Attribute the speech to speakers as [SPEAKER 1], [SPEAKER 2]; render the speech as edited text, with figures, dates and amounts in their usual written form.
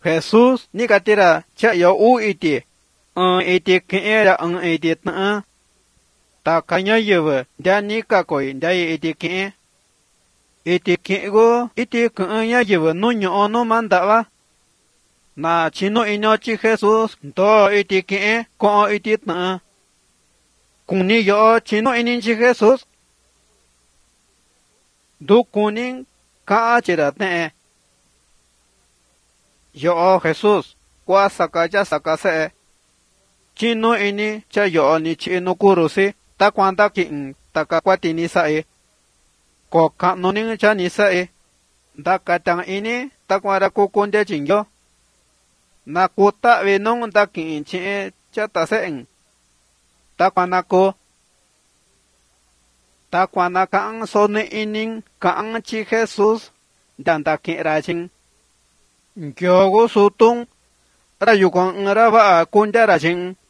[SPEAKER 1] Jesús ni katira cha yo u iti. Iti kien ra iti ta. Ta kanya yewe da ni ka koi da iti kien. Iti kien go iti kien yewe no nyo no mandaba. Na chino ino chi Jesús do iti kien ko iti ta. Kuni yo chino inin chi Jesús. Du kunin ka chira te. Yo Jesús kwa sakaya sakase. Chino ini cha yo ni chino kurusi ta kwanta ki ta kakwati ni sae. Ko ka nonin cha ni sae. Da katang ini ta kwara kukunde chinyo. Na kuta venong da ki chi cha ta se. Ta kwana ko. Ta kwana ka ang sone inin ka ang chi Jesus dan ta ki rajin. Kyogo sutung rayukon raba kunda rajin.